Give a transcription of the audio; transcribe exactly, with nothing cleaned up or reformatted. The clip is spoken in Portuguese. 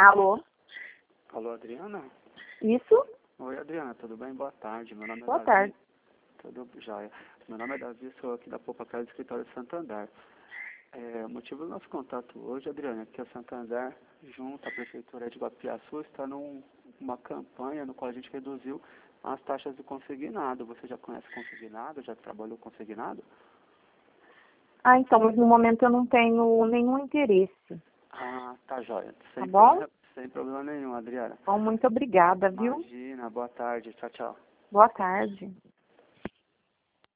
Alô? Alô, Adriana? Isso? Oi, Adriana, tudo bem? Boa tarde. Meu nome é Boa Davi. tarde. Tudo jóia. Meu nome é Davi, sou aqui da Popacá do Escritório de Santander. É, o motivo do nosso contato hoje, Adriana, é que a Santander, junto à Prefeitura de Guapiaçu, está numa campanha no qual a gente reduziu as taxas do consignado. Você já conhece consignado? Já trabalhou consignado? Ah, então, mas no momento eu não tenho nenhum interesse. Ah, tá jóia. Sem, Tá bom? problema, sem problema nenhum, Adriana. Então, muito obrigada, viu? Imagina, boa tarde. Tchau, tchau. Boa tarde.